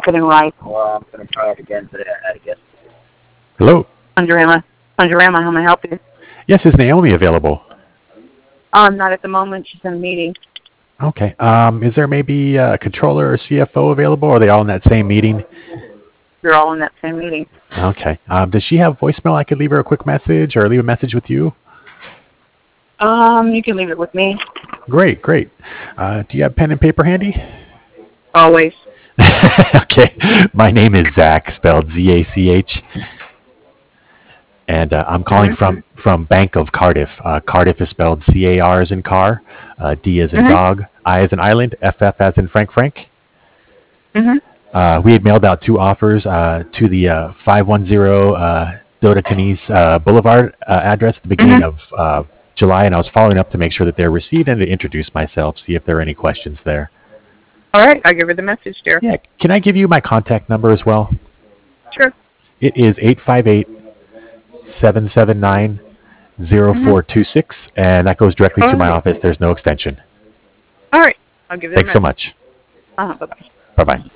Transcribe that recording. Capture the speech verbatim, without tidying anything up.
and rice. Well, I'm going to try it again today, I guess. Hello. Ponderama. Ponderama, how may I help you? Yes, is Naomi available? Um, not at the moment. She's in a meeting. Okay. Um, is there maybe a controller or C F O available, or are they all in that same meeting? They're all in that same meeting. Okay. Um, does she have voicemail? I could leave her a quick message or leave a message with you? Um, you can leave it with me. Great, great. Uh, do you have pen and paper handy? Always. Okay. My name is Zach, spelled Z A C H. And uh, I'm calling Mm-hmm. from, from Bank of Cardiff. Uh, Cardiff is spelled C A R as in car, uh, D as in Mm-hmm. dog, I as in island, F F as in Frank Frank. Mm-hmm. Uh, we had mailed out two offers uh, to the uh, five one zero uh, Dodecanese uh, Boulevard uh, address at the beginning Mm-hmm. of uh, July, and I was following up to make sure that they're received and to introduce myself, see if there are any questions there. All right, I'll give her the message, dear. Yeah, can I give you my contact number as well? Sure. It is eight five eight, seven seven nine, zero Mm-hmm. four two six, and that goes directly All to my right. office. There's no extension. All right, I'll give her the Thanks so message. much. Uh-huh, bye-bye. Bye-bye.